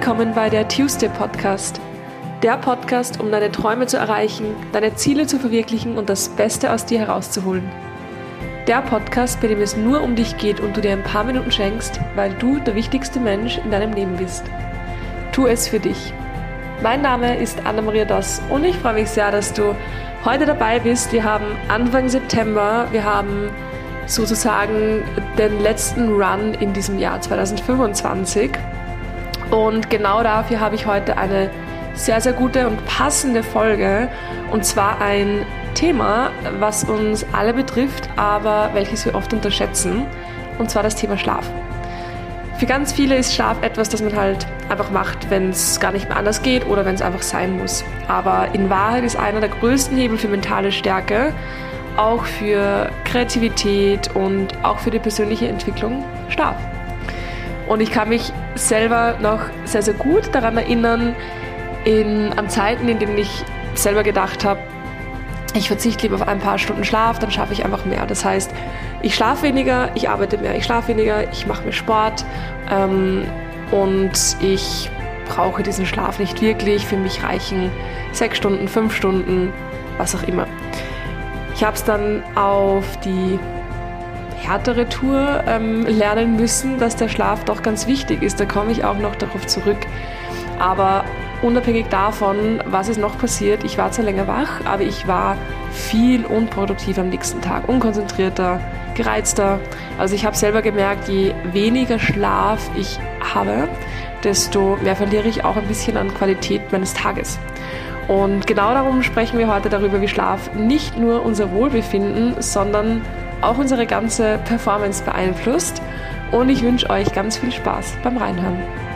willkommen bei der Tuesday Podcast. Der Podcast, um deine Träume zu erreichen, deine Ziele zu verwirklichen und das Beste aus dir herauszuholen. Der Podcast, bei dem es nur um dich geht und du dir ein paar Minuten schenkst, weil du der wichtigste Mensch in deinem Leben bist. Tu es für dich. Mein Name ist Anna-Maria Doss und ich freue mich sehr, dass du heute dabei bist. Wir haben Anfang September, wir haben sozusagen den letzten Run in diesem Jahr 2025 und genau dafür habe ich heute eine sehr, sehr gute und passende Folge und zwar ein Thema, was uns alle betrifft, aber welches wir oft unterschätzen, und zwar das Thema Schlaf. Für ganz viele ist Schlaf etwas, das man halt einfach macht, wenn es gar nicht mehr anders geht oder wenn es einfach sein muss. Aber in Wahrheit ist einer der größten Hebel für mentale Stärke, auch für Kreativität und auch für die persönliche Entwicklung Schlaf. Und ich kann mich selber noch sehr, sehr gut daran erinnern, an Zeiten, in denen ich selber gedacht habe, ich verzichte lieber auf ein paar Stunden Schlaf, dann schaffe ich einfach mehr. Das heißt, ich schlafe weniger, ich arbeite mehr, ich schlafe weniger, ich mache mehr Sport und ich brauche diesen Schlaf nicht wirklich. Für mich reichen 6 Stunden, 5 Stunden, was auch immer. Ich habe es dann auf die härtere Tour lernen müssen, dass der Schlaf doch ganz wichtig ist. Da komme ich auch noch darauf zurück. Aber unabhängig davon, was ist noch passiert, ich war zwar länger wach, aber ich war viel unproduktiver am nächsten Tag, unkonzentrierter, gereizter. Also ich habe selber gemerkt, je weniger Schlaf ich habe, desto mehr verliere ich auch ein bisschen an Qualität meines Tages. Und genau darum sprechen wir heute darüber, wie Schlaf nicht nur unser Wohlbefinden, sondern auch unsere ganze Performance beeinflusst. Und ich wünsche euch ganz viel Spaß beim Reinhören.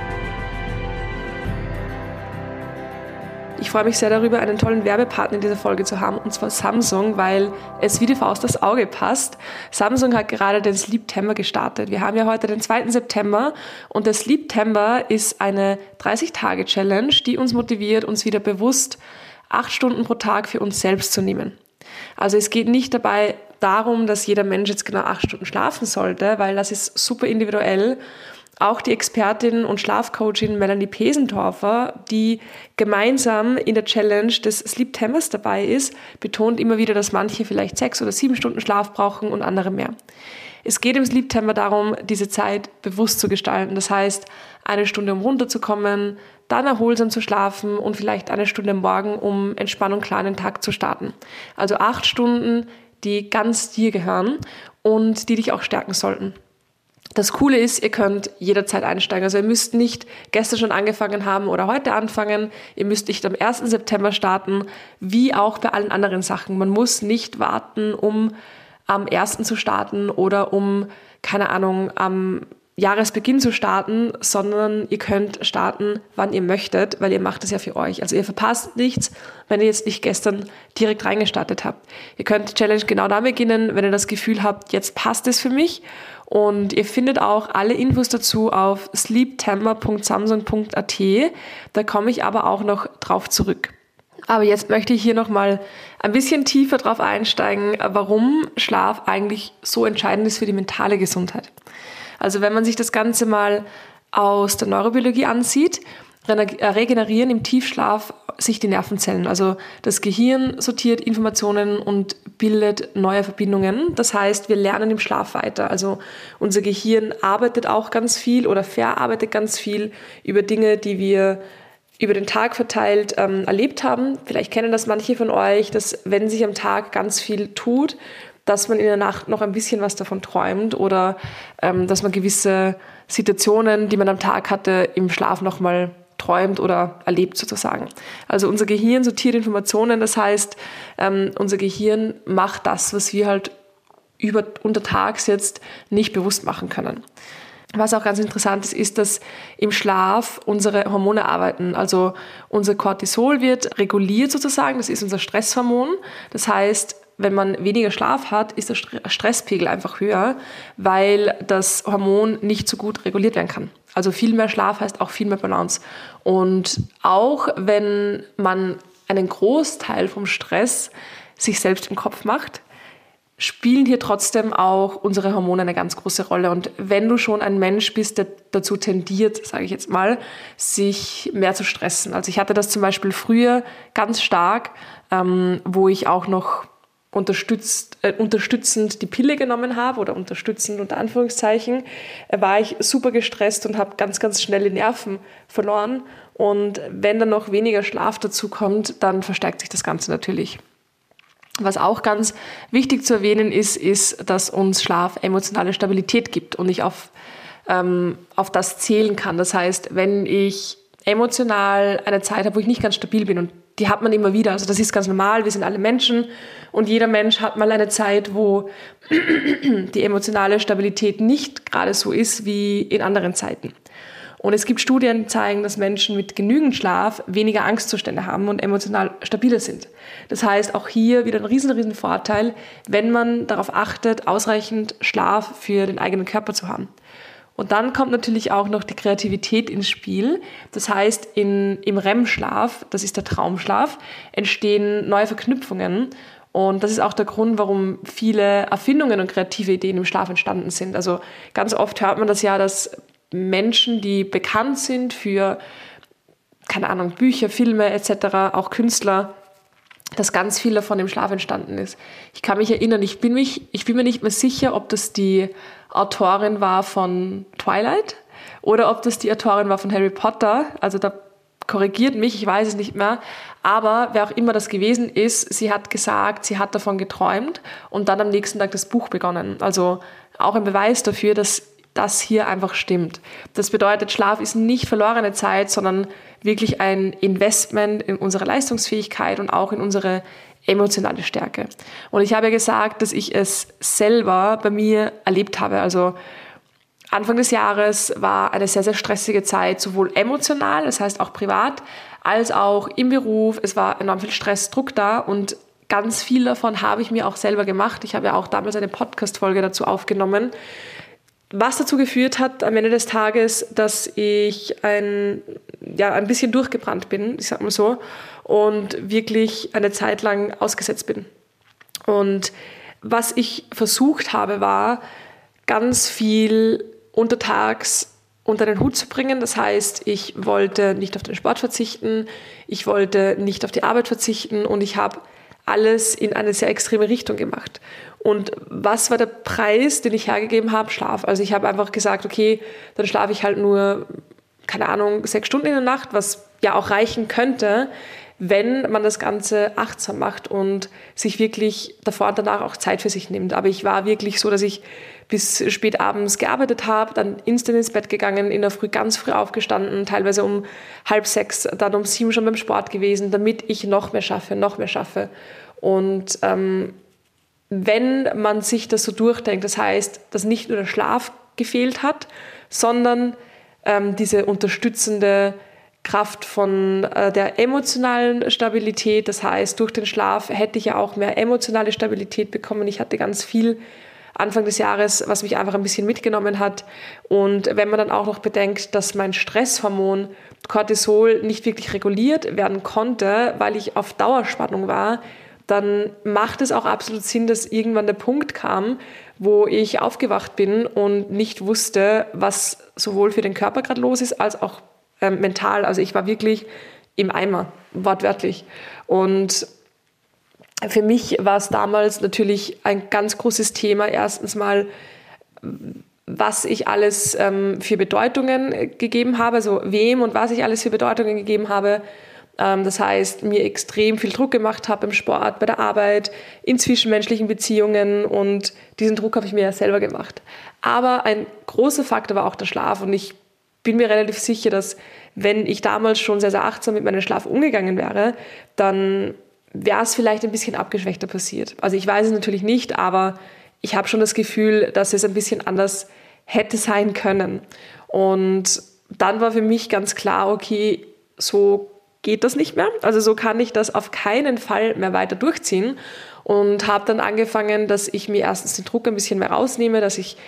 Ich freue mich sehr darüber, einen tollen Werbepartner in dieser Folge zu haben, und zwar Samsung, weil es wie die Faust aufs Auge passt. Samsung hat gerade den Sleeptember gestartet. Wir haben ja heute den 2. September und der Sleeptember ist eine 30-Tage-Challenge, die uns motiviert, uns wieder bewusst 8 Stunden pro Tag für uns selbst zu nehmen. Also es geht nicht dabei darum, dass jeder Mensch jetzt genau 8 Stunden schlafen sollte, weil das ist super individuell. Auch die Expertin und Schlafcoachin Melanie Pesendorfer, die gemeinsam in der Challenge des Sleeptembers dabei ist, betont immer wieder, dass manche vielleicht 6 oder 7 Stunden Schlaf brauchen und andere mehr. Es geht im Sleeptember darum, diese Zeit bewusst zu gestalten. Das heißt, 1 Stunde, um runterzukommen, dann erholsam zu schlafen und vielleicht 1 Stunde am Morgen, um entspannt und klar in den Tag zu starten. Also 8 Stunden, die ganz dir gehören und die dich auch stärken sollten. Das Coole ist, ihr könnt jederzeit einsteigen. Also ihr müsst nicht gestern schon angefangen haben oder heute anfangen. Ihr müsst nicht am 1. September starten, wie auch bei allen anderen Sachen. Man muss nicht warten, um am 1. zu starten oder um, keine Ahnung, am Jahresbeginn zu starten, sondern ihr könnt starten, wann ihr möchtet, weil ihr macht es ja für euch. Also ihr verpasst nichts, wenn ihr jetzt nicht gestern direkt reingestartet habt. Ihr könnt die Challenge genau da beginnen, wenn ihr das Gefühl habt, jetzt passt es für mich. Und ihr findet auch alle Infos dazu auf sleeptember.samsung.at. Da komme ich aber auch noch drauf zurück. Aber jetzt möchte ich hier nochmal ein bisschen tiefer drauf einsteigen, warum Schlaf eigentlich so entscheidend ist für die mentale Gesundheit. Also wenn man sich das Ganze mal aus der Neurobiologie ansieht, regenerieren im Tiefschlaf sich die Nervenzellen. Also das Gehirn sortiert Informationen und bildet neue Verbindungen. Das heißt, wir lernen im Schlaf weiter. Also unser Gehirn arbeitet auch ganz viel oder verarbeitet ganz viel über Dinge, die wir über den Tag verteilt erlebt haben. Vielleicht kennen das manche von euch, dass wenn sich am Tag ganz viel tut, dass man in der Nacht noch ein bisschen was davon träumt oder dass man gewisse Situationen, die man am Tag hatte, im Schlaf nochmal träumt oder erlebt sozusagen. Also unser Gehirn sortiert Informationen, das heißt, unser Gehirn macht das, was wir halt untertags jetzt nicht bewusst machen können. Was auch ganz interessant ist, ist, dass im Schlaf unsere Hormone arbeiten. Also unser Cortisol wird reguliert sozusagen, das ist unser Stresshormon. Das heißt, wenn man weniger Schlaf hat, ist der Stresspegel einfach höher, weil das Hormon nicht so gut reguliert werden kann. Also viel mehr Schlaf heißt auch viel mehr Balance. Und auch wenn man einen Großteil vom Stress sich selbst im Kopf macht, spielen hier trotzdem auch unsere Hormone eine ganz große Rolle. Und wenn du schon ein Mensch bist, der dazu tendiert, sage ich jetzt mal, sich mehr zu stressen. Also ich hatte das zum Beispiel früher ganz stark, wo ich auch noch unterstützend die Pille genommen habe oder unterstützend unter Anführungszeichen, war ich super gestresst und habe ganz, ganz schnell die Nerven verloren. Und wenn dann noch weniger Schlaf dazu kommt, dann verstärkt sich das Ganze natürlich. Was auch ganz wichtig zu erwähnen ist, dass uns Schlaf emotionale Stabilität gibt und ich auf das zählen kann. Das heißt, wenn ich emotional eine Zeit habe, wo ich nicht ganz stabil bin, und die hat man immer wieder, also das ist ganz normal, wir sind alle Menschen und jeder Mensch hat mal eine Zeit, wo die emotionale Stabilität nicht gerade so ist wie in anderen Zeiten. Und es gibt Studien, die zeigen, dass Menschen mit genügend Schlaf weniger Angstzustände haben und emotional stabiler sind. Das heißt, auch hier wieder ein riesen Vorteil, wenn man darauf achtet, ausreichend Schlaf für den eigenen Körper zu haben. Und dann kommt natürlich auch noch die Kreativität ins Spiel. Das heißt, im REM-Schlaf, das ist der Traumschlaf, entstehen neue Verknüpfungen. Und das ist auch der Grund, warum viele Erfindungen und kreative Ideen im Schlaf entstanden sind. Also ganz oft hört man das ja, dass Menschen, die bekannt sind für, keine Ahnung, Bücher, Filme etc., auch Künstler, dass ganz viel davon im Schlaf entstanden ist. Ich kann mich erinnern, ich bin mir nicht mehr sicher, ob das die Autorin war von Twilight oder ob das die Autorin war von Harry Potter. Also da korrigiert mich, ich weiß es nicht mehr. Aber wer auch immer das gewesen ist, sie hat gesagt, sie hat davon geträumt und dann am nächsten Tag das Buch begonnen. Also auch ein Beweis dafür, dass das hier einfach stimmt. Das bedeutet, Schlaf ist nicht verlorene Zeit, sondern wirklich ein Investment in unsere Leistungsfähigkeit und auch in unsere emotionale Stärke. Und ich habe ja gesagt, dass ich es selber bei mir erlebt habe. Also Anfang des Jahres war eine sehr, sehr stressige Zeit, sowohl emotional, das heißt auch privat, als auch im Beruf. Es war enorm viel Stress, Druck da und ganz viel davon habe ich mir auch selber gemacht. Ich habe ja auch damals eine Podcast-Folge dazu aufgenommen, was dazu geführt hat am Ende des Tages, dass ich ein bisschen durchgebrannt bin, ich sag mal so, und wirklich eine Zeit lang ausgesetzt bin. Und was ich versucht habe, war, ganz viel untertags unter den Hut zu bringen. Das heißt, ich wollte nicht auf den Sport verzichten, ich wollte nicht auf die Arbeit verzichten und ich habe alles in eine sehr extreme Richtung gemacht. Und was war der Preis, den ich hergegeben habe? Schlaf. Also ich habe einfach gesagt, okay, dann schlafe ich halt nur, keine Ahnung, 6 Stunden in der Nacht, was ja auch reichen könnte, wenn man das Ganze achtsam macht und sich wirklich davor und danach auch Zeit für sich nimmt. Aber ich war wirklich so, dass ich bis spät abends gearbeitet habe, dann instant ins Bett gegangen, in der Früh ganz früh aufgestanden, teilweise um 5:30, dann um 7 schon beim Sport gewesen, damit ich noch mehr schaffe. Und wenn man sich das so durchdenkt, das heißt, dass nicht nur der Schlaf gefehlt hat, sondern diese unterstützende Kraft von der emotionalen Stabilität. Das heißt, durch den Schlaf hätte ich ja auch mehr emotionale Stabilität bekommen. Ich hatte ganz viel Anfang des Jahres, was mich einfach ein bisschen mitgenommen hat. Und wenn man dann auch noch bedenkt, dass mein Stresshormon Cortisol nicht wirklich reguliert werden konnte, weil ich auf Dauerspannung war, dann macht es auch absolut Sinn, dass irgendwann der Punkt kam, wo ich aufgewacht bin und nicht wusste, was sowohl für den Körper gerade los ist, als auch mental. Also ich war wirklich im Eimer, wortwörtlich. Und für mich war es damals natürlich ein ganz großes Thema. Erstens mal, was ich alles für Bedeutungen gegeben habe, also wem und was ich alles für Bedeutungen gegeben habe. Das heißt, mir extrem viel Druck gemacht habe im Sport, bei der Arbeit, in zwischenmenschlichen Beziehungen und diesen Druck habe ich mir ja selber gemacht. Aber ein großer Faktor war auch der Schlaf und ich bin mir relativ sicher, dass wenn ich damals schon sehr, sehr achtsam mit meinem Schlaf umgegangen wäre, dann wäre es vielleicht ein bisschen abgeschwächter passiert. Also ich weiß es natürlich nicht, aber ich habe schon das Gefühl, dass es ein bisschen anders hätte sein können. Und dann war für mich ganz klar, okay, so geht das nicht mehr. Also so kann ich das auf keinen Fall mehr weiter durchziehen. Und habe dann angefangen, dass ich mir erstens den Druck ein bisschen mehr rausnehme, dass ich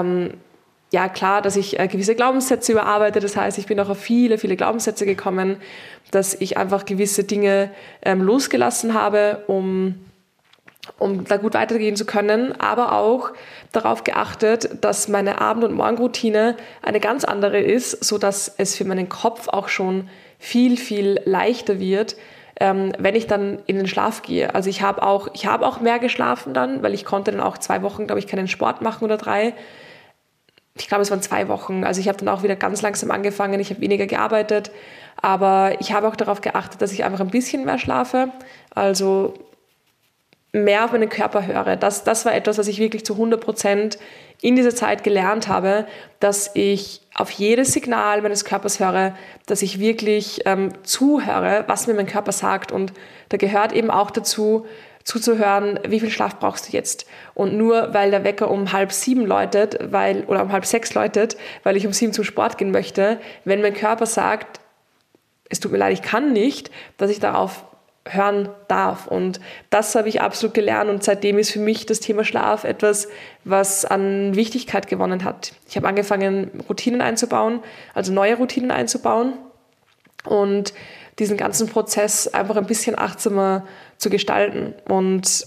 dass ich gewisse Glaubenssätze überarbeite. Das heißt, ich bin auch auf viele Glaubenssätze gekommen, dass ich einfach gewisse Dinge losgelassen habe, um um da gut weitergehen zu können, aber auch darauf geachtet, dass meine Abend- und Morgenroutine eine ganz andere ist, sodass es für meinen Kopf auch schon viel, viel leichter wird, wenn ich dann in den Schlaf gehe. Also ich habe auch mehr geschlafen dann, weil ich konnte dann auch 2 Wochen, glaube ich, keinen Sport machen oder 3. Ich glaube, es waren 2 Wochen. Also ich habe dann auch wieder ganz langsam angefangen, ich habe weniger gearbeitet, aber ich habe auch darauf geachtet, dass ich einfach ein bisschen mehr schlafe, also mehr auf meinen Körper höre. Das war etwas, was ich wirklich zu 100% in dieser Zeit gelernt habe, dass ich auf jedes Signal meines Körpers höre, dass ich wirklich zuhöre, was mir mein Körper sagt. Und da gehört eben auch dazu, zuzuhören, wie viel Schlaf brauchst du jetzt? Und nur weil der Wecker um 6:30 läutet, oder um 5:30 läutet, weil ich um 7 zum Sport gehen möchte, wenn mein Körper sagt, es tut mir leid, ich kann nicht, dass ich darauf hören darf. Und das habe ich absolut gelernt und seitdem ist für mich das Thema Schlaf etwas, was an Wichtigkeit gewonnen hat. Ich habe angefangen, Routinen einzubauen, also neue Routinen einzubauen und diesen ganzen Prozess einfach ein bisschen achtsamer zu gestalten. Und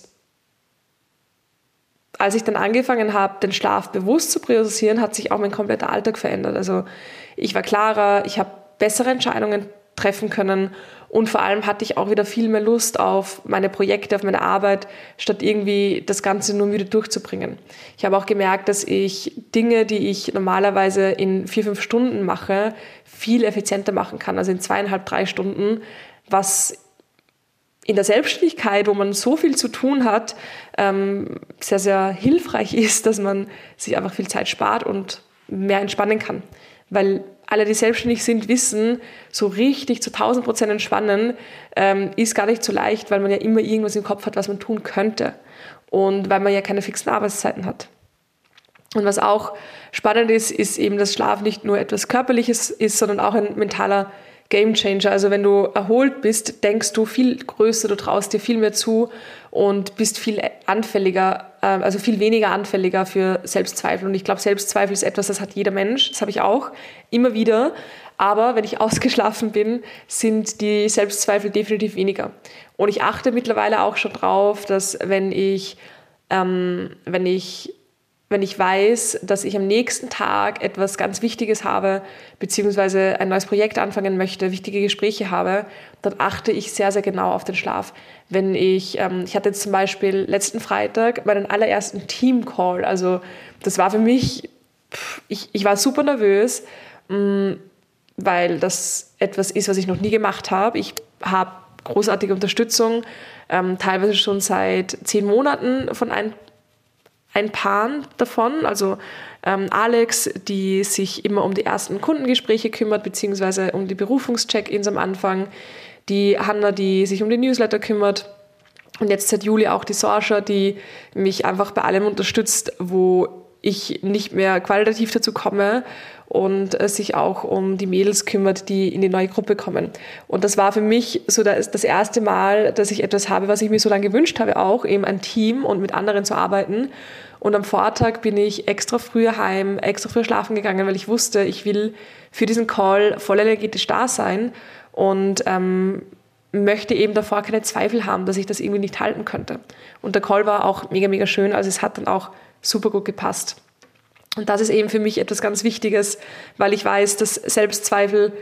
als ich dann angefangen habe, den Schlaf bewusst zu priorisieren, hat sich auch mein kompletter Alltag verändert. Also ich war klarer, ich habe bessere Entscheidungen treffen können und vor allem hatte ich auch wieder viel mehr Lust auf meine Projekte, auf meine Arbeit, statt irgendwie das Ganze nur müde durchzubringen. Ich habe auch gemerkt, dass ich Dinge, die ich normalerweise in 4-5 Stunden mache, viel effizienter machen kann, also in 2,5-3 Stunden, was in der Selbstständigkeit, wo man so viel zu tun hat, sehr, sehr hilfreich ist, dass man sich einfach viel Zeit spart und mehr entspannen kann. Weil alle, die selbstständig sind, wissen, so richtig zu 1000% entspannen ist gar nicht so leicht, weil man ja immer irgendwas im Kopf hat, was man tun könnte und weil man ja keine fixen Arbeitszeiten hat. Und was auch spannend ist eben, dass Schlaf nicht nur etwas Körperliches ist, sondern auch ein mentaler Gamechanger. Also wenn du erholt bist, denkst du viel größer, du traust dir viel mehr zu und bist viel anfälliger, also viel weniger anfälliger für Selbstzweifel. Und ich glaube, Selbstzweifel ist etwas, das hat jeder Mensch, das habe ich auch, immer wieder. Aber wenn ich ausgeschlafen bin, sind die Selbstzweifel definitiv weniger. Und ich achte mittlerweile auch schon drauf, dass wenn ich weiß, dass ich am nächsten Tag etwas ganz Wichtiges habe, beziehungsweise ein neues Projekt anfangen möchte, wichtige Gespräche habe, dann achte ich sehr, sehr genau auf den Schlaf. Wenn ich hatte jetzt zum Beispiel letzten Freitag meinen allerersten Team-Call, also das war für mich, ich war super nervös, weil das etwas ist, was ich noch nie gemacht habe. Ich habe großartige Unterstützung, teilweise schon seit 10 Monaten von ein paar davon, also Alex, die sich immer um die ersten Kundengespräche kümmert, beziehungsweise um die Berufungscheck-ins am Anfang, die Hanna, die sich um die Newsletter kümmert und jetzt seit Juli auch die Sorsha, die mich einfach bei allem unterstützt, wo ich nicht mehr qualitativ dazu komme und sich auch um die Mädels kümmert, die in die neue Gruppe kommen. Und das war für mich so das erste Mal, dass ich etwas habe, was ich mir so lange gewünscht habe, auch eben ein Team und mit anderen zu arbeiten. Und am Vortag bin ich extra früh heim, extra früh schlafen gegangen, weil ich wusste, ich will für diesen Call voll energetisch da sein und möchte eben davor keine Zweifel haben, dass ich das irgendwie nicht halten könnte. Und der Call war auch mega, mega schön, also es hat dann auch super gut gepasst. Und das ist eben für mich etwas ganz Wichtiges, weil ich weiß, dass Selbstzweifel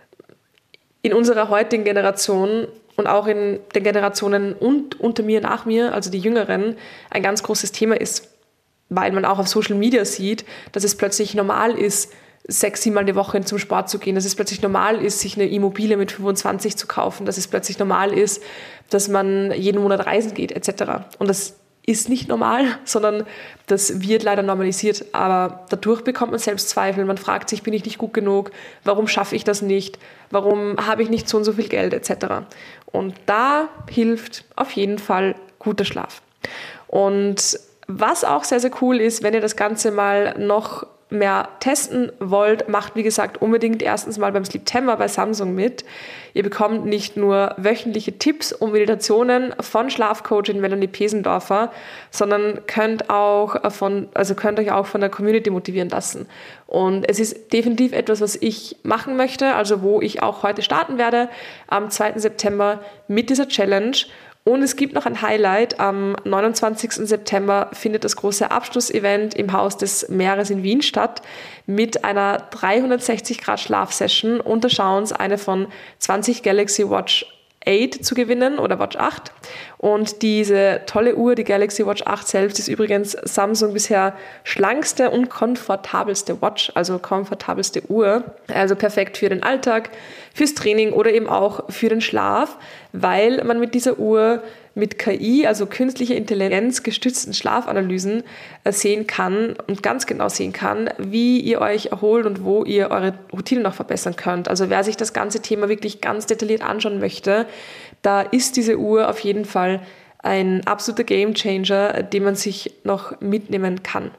in unserer heutigen Generation und auch in den Generationen und unter mir, nach mir, also die Jüngeren, ein ganz großes Thema ist, weil man auch auf Social Media sieht, dass es plötzlich normal ist, 6-7 Mal die Woche zum Sport zu gehen, dass es plötzlich normal ist, sich eine Immobilie mit 25 zu kaufen, dass es plötzlich normal ist, dass man jeden Monat reisen geht, etc. Und das ist nicht normal, sondern das wird leider normalisiert. Aber dadurch bekommt man Selbstzweifel. Man fragt sich, bin ich nicht gut genug? Warum schaffe ich das nicht? Warum habe ich nicht so und so viel Geld etc.? Und da hilft auf jeden Fall guter Schlaf. Und was auch sehr, sehr cool ist, wenn ihr das Ganze mal noch mehr testen wollt, macht wie gesagt unbedingt erstens mal beim Sleeptember bei Samsung mit. Ihr bekommt nicht nur wöchentliche Tipps und Meditationen von Schlafcoachin Melanie Pesendorfer, sondern könnt euch auch von der Community motivieren lassen. Und es ist definitiv etwas, was ich machen möchte, also wo ich auch heute starten werde, am 2. September mit dieser Challenge. Und es gibt noch ein Highlight. Am 29. September findet das große Abschlussevent im Haus des Meeres in Wien statt mit einer 360 Grad Schlafsession und der Chance, eine von 20 Galaxy Watch 8 zu gewinnen oder Watch 8. Und diese tolle Uhr, die Galaxy Watch 8 selbst, ist übrigens Samsung bisher schlankste und komfortabelste Watch, also komfortabelste Uhr. Also perfekt für den Alltag, fürs Training oder eben auch für den Schlaf, weil man mit dieser Uhr mit KI, also künstlicher Intelligenz gestützten Schlafanalysen sehen kann und ganz genau sehen kann, wie ihr euch erholt und wo ihr eure Routine noch verbessern könnt. Also wer sich das ganze Thema wirklich ganz detailliert anschauen möchte, da ist diese Uhr auf jeden Fall ein absoluter Gamechanger, den man sich noch mitnehmen kann.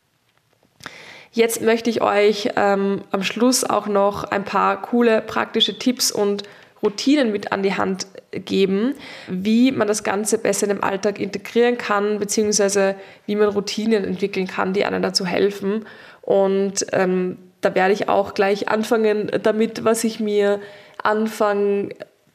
Jetzt möchte ich euch am Schluss auch noch ein paar coole praktische Tipps und Routinen mit an die Hand geben, wie man das Ganze besser in den Alltag integrieren kann, beziehungsweise wie man Routinen entwickeln kann, die einem dazu helfen. Und da werde ich auch gleich anfangen damit, was ich mir Anfang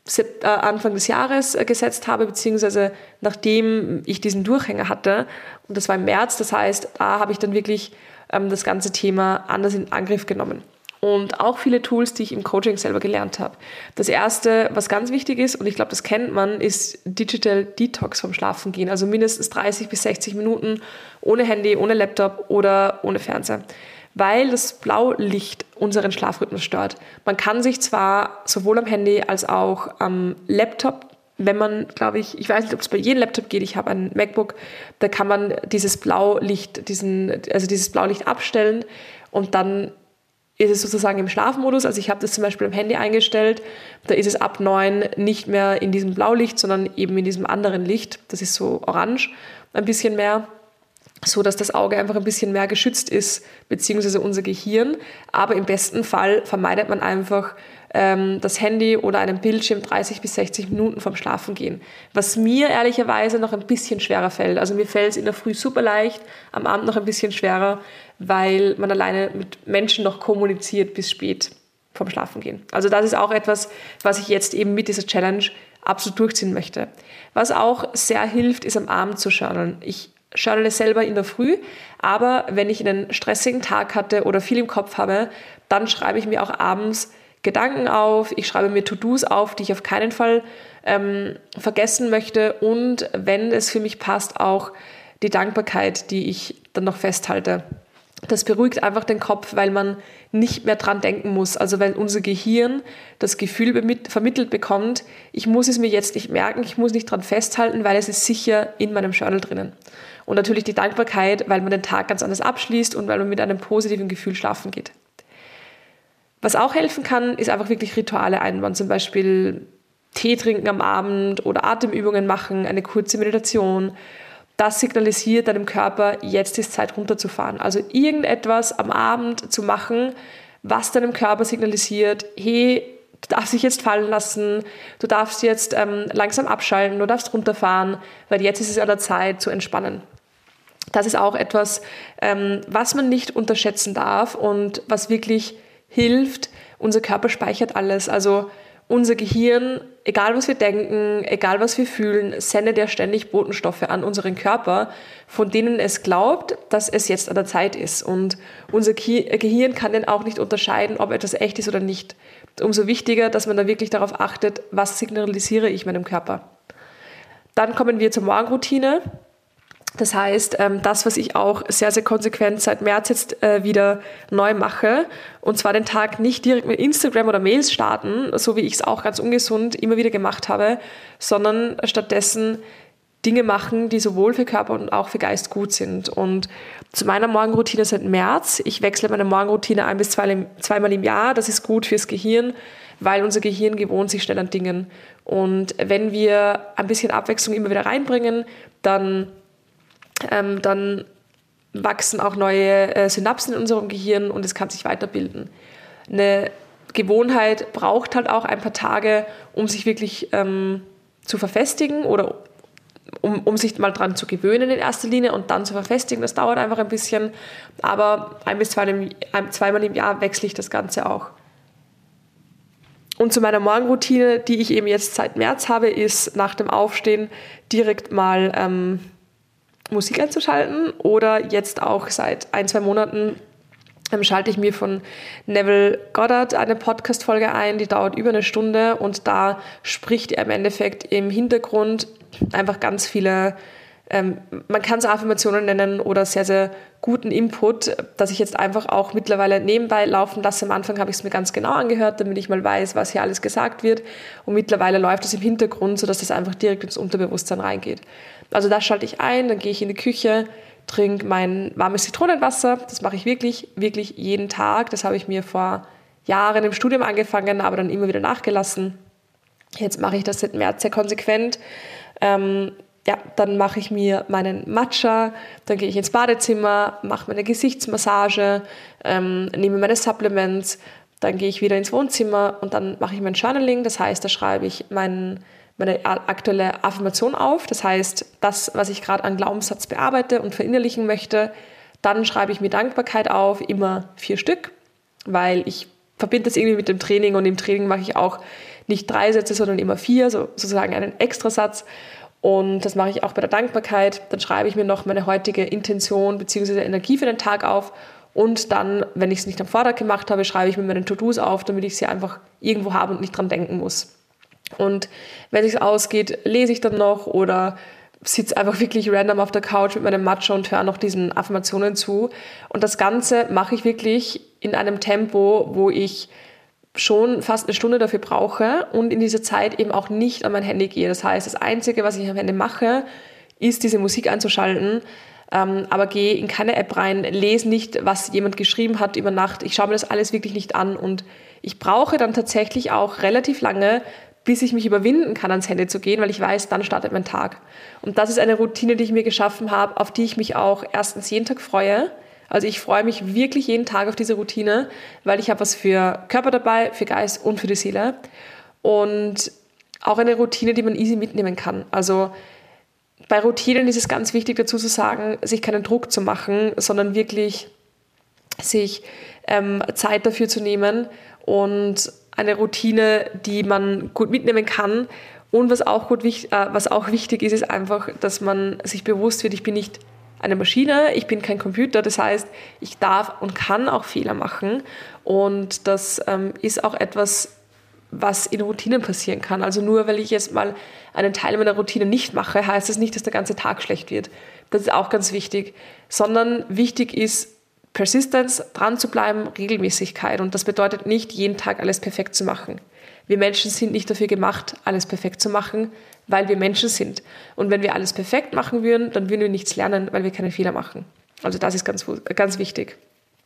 des Jahres gesetzt habe, beziehungsweise nachdem ich diesen Durchhänger hatte. Und das war im März, das heißt, da habe ich dann wirklich das ganze Thema anders in Angriff genommen. Und auch viele Tools, die ich im Coaching selber gelernt habe. Das erste, was ganz wichtig ist, und ich glaube, das kennt man, ist Digital Detox vom Schlafengehen. Also mindestens 30 bis 60 Minuten ohne Handy, ohne Laptop oder ohne Fernseher. Weil das Blaulicht unseren Schlafrhythmus stört. Man kann sich zwar sowohl am Handy als auch am Laptop, wenn man, glaube ich weiß nicht, ob es bei jedem Laptop geht, ich habe ein MacBook, da kann man dieses Blaulicht, dieses Blaulicht abstellen und dann ist es sozusagen im Schlafmodus. Also ich habe das zum Beispiel am Handy eingestellt, da ist es ab 9 nicht mehr in diesem Blaulicht, sondern eben in diesem anderen Licht, das ist so orange, ein bisschen mehr, so dass das Auge einfach ein bisschen mehr geschützt ist, beziehungsweise unser Gehirn. Aber im besten Fall vermeidet man einfach das Handy oder einen Bildschirm 30 bis 60 Minuten vorm Schlafengehen. Was mir ehrlicherweise noch ein bisschen schwerer fällt. Also mir fällt es in der Früh super leicht, am Abend noch ein bisschen schwerer, weil man alleine mit Menschen noch kommuniziert bis spät vorm Schlafengehen. Also das ist auch etwas, was ich jetzt eben mit dieser Challenge absolut durchziehen möchte. Was auch sehr hilft, ist am Abend zu journalen. Ich journale selber in der Früh, aber wenn ich einen stressigen Tag hatte oder viel im Kopf habe, dann schreibe ich mir auch abends Gedanken auf, ich schreibe mir To-Dos auf, die ich auf keinen Fall vergessen möchte und wenn es für mich passt, auch die Dankbarkeit, die ich dann noch festhalte. Das beruhigt einfach den Kopf, weil man nicht mehr dran denken muss. Also weil unser Gehirn das Gefühl vermittelt bekommt, ich muss es mir jetzt nicht merken, ich muss nicht dran festhalten, weil es ist sicher in meinem Journal drinnen. Und natürlich die Dankbarkeit, weil man den Tag ganz anders abschließt und weil man mit einem positiven Gefühl schlafen geht. Was auch helfen kann, ist einfach wirklich Rituale einbauen, zum Beispiel Tee trinken am Abend oder Atemübungen machen, eine kurze Meditation. Das signalisiert deinem Körper, jetzt ist Zeit runterzufahren. Also irgendetwas am Abend zu machen, was deinem Körper signalisiert, hey, du darfst dich jetzt fallen lassen, du darfst jetzt langsam abschalten, du darfst runterfahren, weil jetzt ist es an der Zeit zu entspannen. Das ist auch etwas, was man nicht unterschätzen darf und was wirklich hilft. Unser Körper speichert alles. Also unser Gehirn, egal was wir denken, egal was wir fühlen, sendet ja ständig Botenstoffe an unseren Körper, von denen es glaubt, dass es jetzt an der Zeit ist. Und unser Gehirn kann dann auch nicht unterscheiden, ob etwas echt ist oder nicht. Umso wichtiger, dass man da wirklich darauf achtet, was signalisiere ich meinem Körper. Dann kommen wir zur Morgenroutine. Das heißt, das, was ich auch sehr, sehr konsequent seit März jetzt wieder neu mache, und zwar den Tag nicht direkt mit Instagram oder Mails starten, so wie ich es auch ganz ungesund immer wieder gemacht habe, sondern stattdessen Dinge machen, die sowohl für Körper und auch für Geist gut sind. Und zu meiner Morgenroutine seit März, ich wechsle meine Morgenroutine 1 bis 2 Mal im Jahr, das ist gut fürs Gehirn, weil unser Gehirn gewohnt sich schnell an Dingen. Und wenn wir ein bisschen Abwechslung immer wieder reinbringen, dann wachsen auch neue Synapsen in unserem Gehirn und es kann sich weiterbilden. Eine Gewohnheit braucht halt auch ein paar Tage, um sich wirklich zu verfestigen oder um sich mal dran zu gewöhnen in erster Linie und dann zu verfestigen. Das dauert einfach ein bisschen, aber 1 bis 2 Mal im Jahr wechsle ich das Ganze auch. Und zu meiner Morgenroutine, die ich eben jetzt seit März habe, ist nach dem Aufstehen direkt mal Musik einzuschalten oder jetzt auch seit 1-2 Monaten schalte ich mir von Neville Goddard eine Podcast-Folge ein, die dauert über 1 Stunde und da spricht er im Endeffekt im Hintergrund einfach ganz viele, man kann es Affirmationen nennen oder sehr, sehr guten Input, dass ich jetzt einfach auch mittlerweile nebenbei laufen lasse. Am Anfang habe ich es mir ganz genau angehört, damit ich mal weiß, was hier alles gesagt wird und mittlerweile läuft es im Hintergrund, sodass das einfach direkt ins Unterbewusstsein reingeht. Also das schalte ich ein, dann gehe ich in die Küche, trinke mein warmes Zitronenwasser. Das mache ich wirklich, wirklich jeden Tag. Das habe ich mir vor Jahren im Studium angefangen, aber dann immer wieder nachgelassen. Jetzt mache ich das seit März sehr konsequent. Dann mache ich mir meinen Matcha, dann gehe ich ins Badezimmer, mache meine Gesichtsmassage, nehme meine Supplements, dann gehe ich wieder ins Wohnzimmer und dann mache ich mein Journaling. Das heißt, da schreibe ich meine aktuelle Affirmation auf, das heißt, das, was ich gerade an Glaubenssatz bearbeite und verinnerlichen möchte, dann schreibe ich mir Dankbarkeit auf, immer 4 Stück, weil ich verbinde das irgendwie mit dem Training und im Training mache ich auch nicht 3 Sätze, sondern immer 4, so sozusagen einen Extrasatz und das mache ich auch bei der Dankbarkeit, dann schreibe ich mir noch meine heutige Intention bzw. Energie für den Tag auf und dann, wenn ich es nicht am Vortag gemacht habe, schreibe ich mir meine To-Dos auf, damit ich sie einfach irgendwo habe und nicht dran denken muss. Und wenn es ausgeht, lese ich dann noch oder sitze einfach wirklich random auf der Couch mit meinem Matcha und höre noch diesen Affirmationen zu. Und das Ganze mache ich wirklich in einem Tempo, wo ich schon fast 1 Stunde dafür brauche und in dieser Zeit eben auch nicht an mein Handy gehe. Das heißt, das Einzige, was ich am Ende mache, ist diese Musik einzuschalten, aber gehe in keine App rein, lese nicht, was jemand geschrieben hat über Nacht. Ich schaue mir das alles wirklich nicht an und ich brauche dann tatsächlich auch relativ lange, bis ich mich überwinden kann, ans Handy zu gehen, weil ich weiß, dann startet mein Tag. Und das ist eine Routine, die ich mir geschaffen habe, auf die ich mich auch erstens jeden Tag freue. Also ich freue mich wirklich jeden Tag auf diese Routine, weil ich habe was für Körper dabei, für Geist und für die Seele. Und auch eine Routine, die man easy mitnehmen kann. Also bei Routinen ist es ganz wichtig dazu zu sagen, sich keinen Druck zu machen, sondern wirklich sich Zeit dafür zu nehmen und eine Routine, die man gut mitnehmen kann. Und was auch wichtig ist einfach, dass man sich bewusst wird, ich bin nicht eine Maschine, ich bin kein Computer. Das heißt, ich darf und kann auch Fehler machen. Und das ist auch etwas, was in Routinen passieren kann. Also nur weil ich jetzt mal einen Teil meiner Routine nicht mache, heißt das nicht, dass der ganze Tag schlecht wird. Das ist auch ganz wichtig. Sondern wichtig ist, Persistence, dran zu bleiben, Regelmäßigkeit. Und das bedeutet nicht, jeden Tag alles perfekt zu machen. Wir Menschen sind nicht dafür gemacht, alles perfekt zu machen, weil wir Menschen sind. Und wenn wir alles perfekt machen würden, dann würden wir nichts lernen, weil wir keine Fehler machen. Also das ist ganz, ganz wichtig.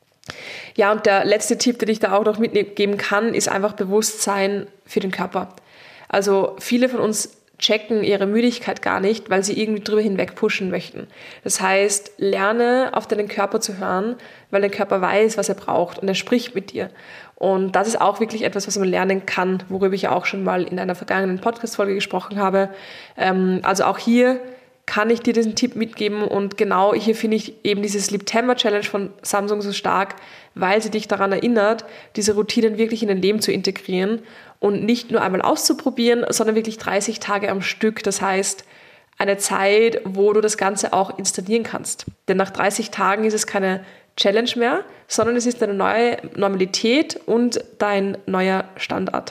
Ja, und der letzte Tipp, den ich da auch noch mitgeben kann, ist einfach Bewusstsein für den Körper. Also viele von uns checken ihre Müdigkeit gar nicht, weil sie irgendwie drüber hinweg pushen möchten. Das heißt, lerne auf deinen Körper zu hören, weil dein Körper weiß, was er braucht und er spricht mit dir. Und das ist auch wirklich etwas, was man lernen kann, worüber ich auch schon mal in einer vergangenen Podcast-Folge gesprochen habe. Also auch hier kann ich dir diesen Tipp mitgeben und genau hier finde ich eben diese Sleep-Timer Challenge von Samsung so stark, weil sie dich daran erinnert, diese Routinen wirklich in dein Leben zu integrieren und nicht nur einmal auszuprobieren, sondern wirklich 30 Tage am Stück. Das heißt, eine Zeit, wo du das Ganze auch installieren kannst. Denn nach 30 Tagen ist es keine Challenge mehr, sondern es ist deine neue Normalität und dein neuer Standard.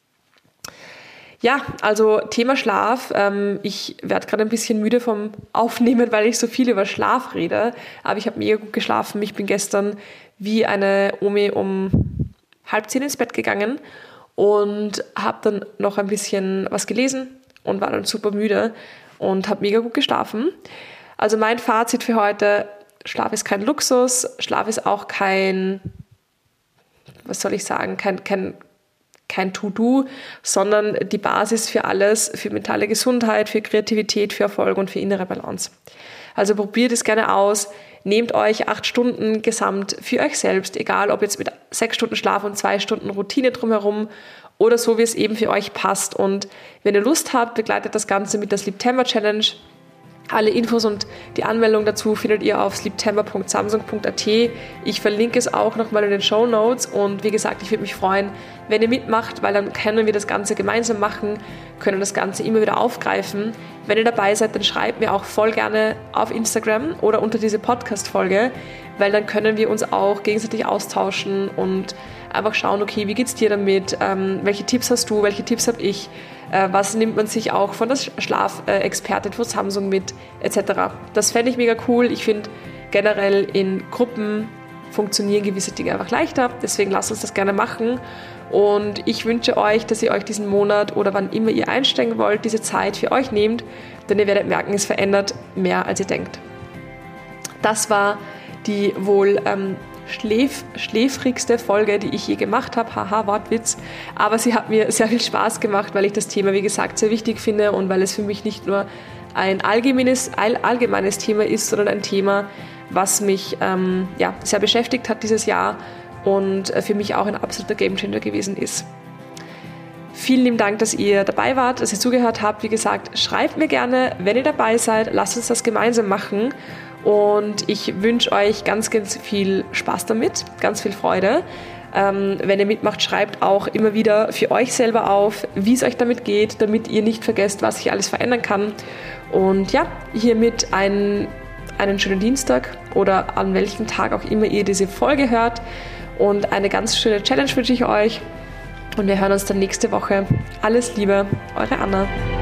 Ja, also Thema Schlaf. Ich werde gerade ein bisschen müde vom Aufnehmen, weil ich so viel über Schlaf rede. Aber ich habe mega gut geschlafen. Ich bin gestern wie eine Omi um 9:30 ins Bett gegangen und habe dann noch ein bisschen was gelesen und war dann super müde und habe mega gut geschlafen. Also mein Fazit für heute: Schlaf ist kein Luxus. Schlaf ist auch kein To-Do, sondern die Basis für alles, für mentale Gesundheit, für Kreativität, für Erfolg und für innere Balance. Also probiert es gerne aus, nehmt euch 8 Stunden gesamt für euch selbst, egal ob jetzt mit 6 Stunden Schlaf und 2 Stunden Routine drumherum oder so, wie es eben für euch passt. Und wenn ihr Lust habt, begleitet das Ganze mit der Sleep-Timer Challenge. Alle Infos und die Anmeldung dazu findet ihr auf sleeptember.samsung.at. Ich verlinke es auch nochmal in den Shownotes und wie gesagt, ich würde mich freuen, wenn ihr mitmacht, weil dann können wir das Ganze gemeinsam machen, können das Ganze immer wieder aufgreifen. Wenn ihr dabei seid, dann schreibt mir auch voll gerne auf Instagram oder unter diese Podcast-Folge, weil dann können wir uns auch gegenseitig austauschen und einfach schauen, okay, wie geht's dir damit, welche Tipps hast du, welche Tipps habe ich, was nimmt man sich auch von der Schlafexpertin von Samsung mit, etc. Das fände ich mega cool. Ich finde generell in Gruppen funktionieren gewisse Dinge einfach leichter, deswegen lasst uns das gerne machen und ich wünsche euch, dass ihr euch diesen Monat oder wann immer ihr einsteigen wollt, diese Zeit für euch nehmt, denn ihr werdet merken, es verändert mehr, als ihr denkt. Das war die wohl schläfrigste Folge, die ich je gemacht habe. Haha, Wortwitz. Aber sie hat mir sehr viel Spaß gemacht, weil ich das Thema, wie gesagt, sehr wichtig finde und weil es für mich nicht nur ein allgemeines Thema ist, sondern ein Thema, was mich sehr beschäftigt hat dieses Jahr und für mich auch ein absoluter Gamechanger gewesen ist. Vielen lieben Dank, dass ihr dabei wart, dass ihr zugehört habt. Wie gesagt, schreibt mir gerne, wenn ihr dabei seid. Lasst uns das gemeinsam machen. Und ich wünsche euch ganz, ganz viel Spaß damit, ganz viel Freude. Wenn ihr mitmacht, schreibt auch immer wieder für euch selber auf, wie es euch damit geht, damit ihr nicht vergesst, was sich alles verändern kann. Und ja, hiermit einen schönen Dienstag oder an welchem Tag auch immer ihr diese Folge hört. Und eine ganz schöne Challenge wünsche ich euch. Und wir hören uns dann nächste Woche. Alles Liebe, eure Anna.